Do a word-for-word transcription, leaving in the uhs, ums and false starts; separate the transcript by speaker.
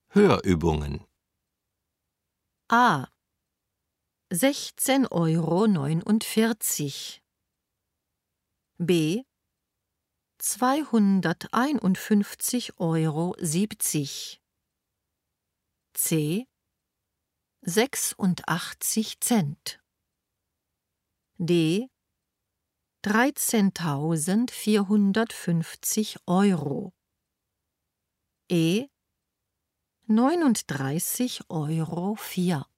Speaker 1: Hörübungen.
Speaker 2: A. sechzehn Euro neunundvierzig. B. zweihunderteinundfünfzig Euro siebzig. C. sechsundachtzig Cent. D. dreizehntausendvierhundertfünfzig Euro. E. neununddreißig Euro vier.